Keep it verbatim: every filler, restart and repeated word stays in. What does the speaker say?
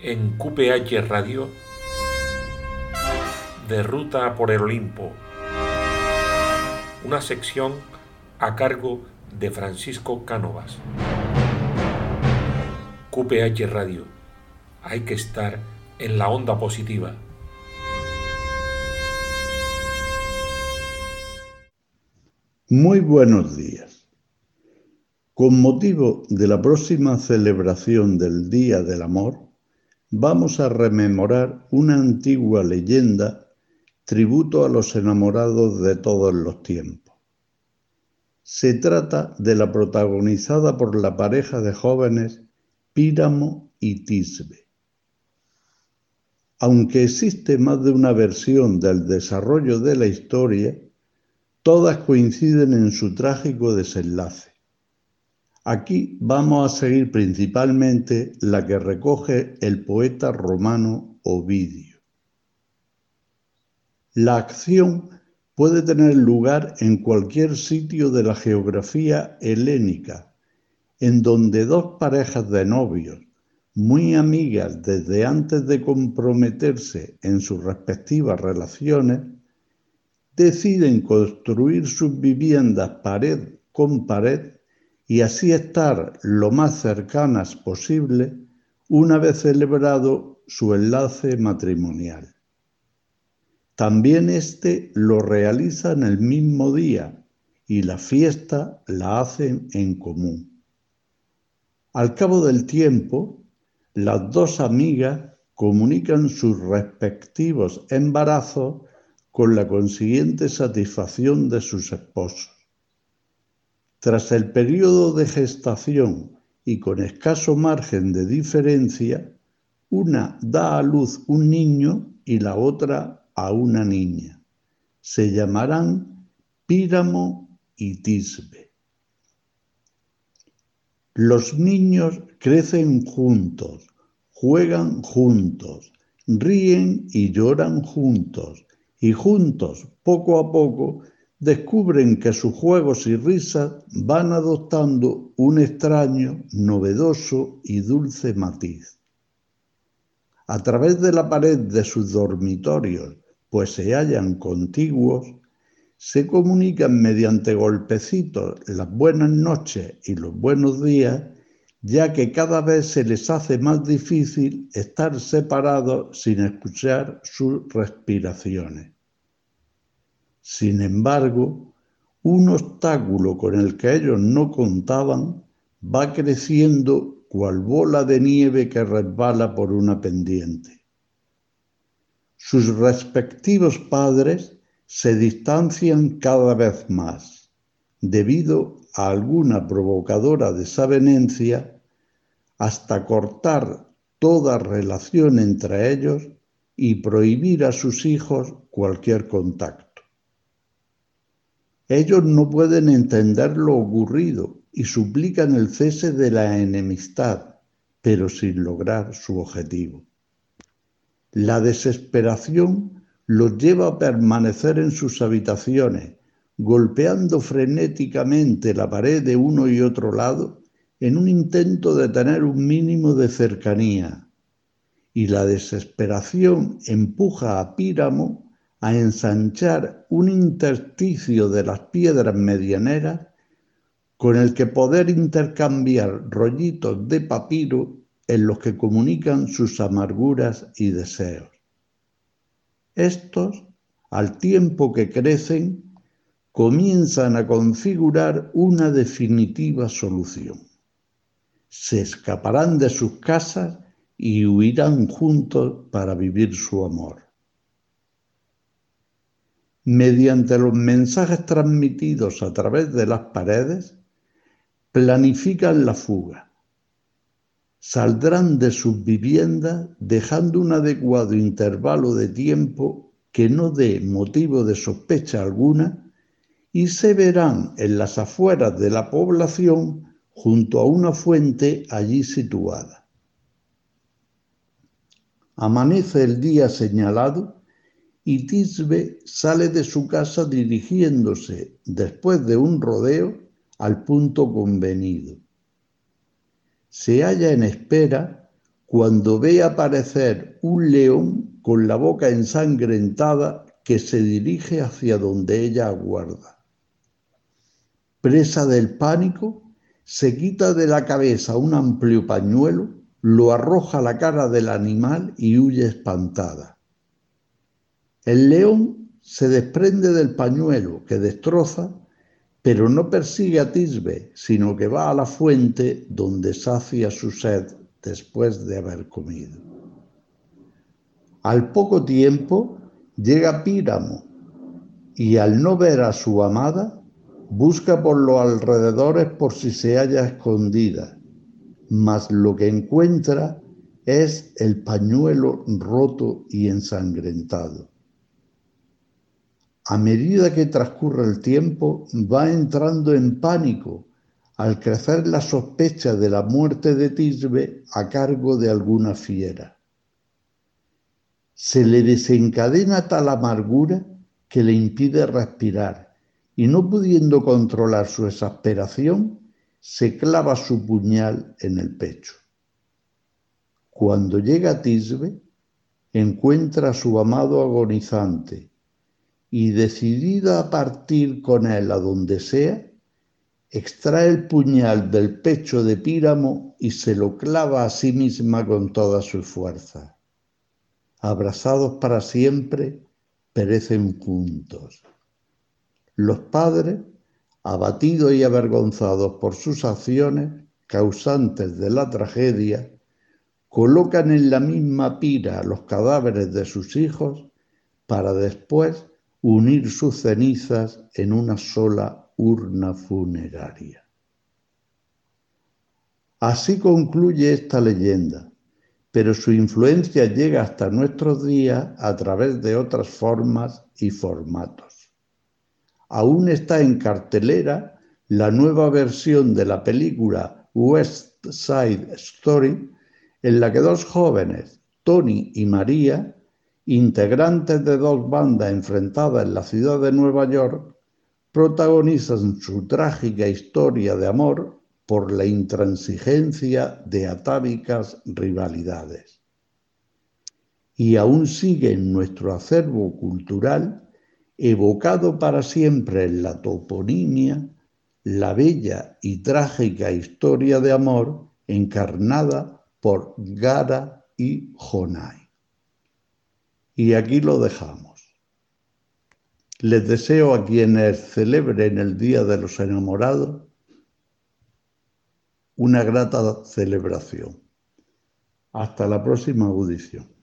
en Q P H Radio, de Ruta por el Olimpo, una sección a cargo de Francisco Cánovas. Q P H Radio, hay que estar en la onda positiva. Muy buenos días. Con motivo de la próxima celebración del Día del Amor, vamos a rememorar una antigua leyenda, tributo a los enamorados de todos los tiempos. Se trata de la protagonizada por la pareja de jóvenes Píramo y Tisbe. Aunque existe más de una versión del desarrollo de la historia, todas coinciden en su trágico desenlace. Aquí vamos a seguir principalmente la que recoge el poeta romano Ovidio. La acción puede tener lugar en cualquier sitio de la geografía helénica, en donde dos parejas de novios, muy amigas desde antes de comprometerse en sus respectivas relaciones, deciden construir sus viviendas pared con pared y así estar lo más cercanas posible una vez celebrado su enlace matrimonial. También éste lo realizan el mismo día y la fiesta la hacen en común. Al cabo del tiempo, las dos amigas comunican sus respectivos embarazos con la consiguiente satisfacción de sus esposos. Tras el periodo de gestación y con escaso margen de diferencia, una da a luz un niño y la otra a una niña. Se llamarán Píramo y Tisbe. Los niños crecen juntos, juegan juntos, ríen y lloran juntos, y juntos, poco a poco, descubren que sus juegos y risas van adoptando un extraño, novedoso y dulce matiz. A través de la pared de sus dormitorios, pues se hallan contiguos, se comunican mediante golpecitos las buenas noches y los buenos días, ya que cada vez se les hace más difícil estar separados sin escuchar sus respiraciones. Sin embargo, un obstáculo con el que ellos no contaban va creciendo cual bola de nieve que resbala por una pendiente. Sus respectivos padres se distancian cada vez más, debido a alguna provocadora desavenencia, hasta cortar toda relación entre ellos y prohibir a sus hijos cualquier contacto. Ellos no pueden entender lo ocurrido y suplican el cese de la enemistad, pero sin lograr su objetivo. La desesperación los lleva a permanecer en sus habitaciones, golpeando frenéticamente la pared de uno y otro lado en un intento de tener un mínimo de cercanía. Y la desesperación empuja a Píramo a ensanchar un intersticio de las piedras medianeras con el que poder intercambiar rollitos de papiro en los que comunican sus amarguras y deseos. Estos, al tiempo que crecen, comienzan a configurar una definitiva solución. Se escaparán de sus casas y huirán juntos para vivir su amor. Mediante los mensajes transmitidos a través de las paredes, planifican la fuga. Saldrán de sus viviendas dejando un adecuado intervalo de tiempo que no dé motivo de sospecha alguna y se verán en las afueras de la población junto a una fuente allí situada. Amanece el día señalado y Tisbe sale de su casa dirigiéndose, después de un rodeo, al punto convenido. Se halla en espera cuando ve aparecer un león con la boca ensangrentada que se dirige hacia donde ella aguarda. Presa del pánico, se quita de la cabeza un amplio pañuelo, lo arroja a la cara del animal y huye espantada. El león se desprende del pañuelo que destroza, pero no persigue a Tisbe, sino que va a la fuente donde sacia su sed después de haber comido. Al poco tiempo llega Píramo y al no ver a su amada, busca por los alrededores por si se halla escondida, mas lo que encuentra es el pañuelo roto y ensangrentado. A medida que transcurre el tiempo, va entrando en pánico al crecer la sospecha de la muerte de Tisbe a cargo de alguna fiera. Se le desencadena tal amargura que le impide respirar y, no pudiendo controlar su exasperación, se clava su puñal en el pecho. Cuando llega a Tisbe, encuentra a su amado agonizante y, decidida a partir con él a donde sea, extrae el puñal del pecho de Píramo y se lo clava a sí misma con toda su fuerza. Abrazados para siempre, perecen juntos. Los padres, abatidos y avergonzados por sus acciones, causantes de la tragedia, colocan en la misma pira los cadáveres de sus hijos para después unir sus cenizas en una sola urna funeraria. Así concluye esta leyenda, pero su influencia llega hasta nuestros días a través de otras formas y formatos. Aún está en cartelera la nueva versión de la película West Side Story, en la que dos jóvenes, Tony y María, integrantes de dos bandas enfrentadas en la ciudad de Nueva York, protagonizan su trágica historia de amor por la intransigencia de atávicas rivalidades. Y aún sigue en nuestro acervo cultural, evocado para siempre en la toponimia, la bella y trágica historia de amor encarnada por Gara y Jonai. Y aquí lo dejamos. Les deseo a quienes celebren el Día de los Enamorados una grata celebración. Hasta la próxima audición.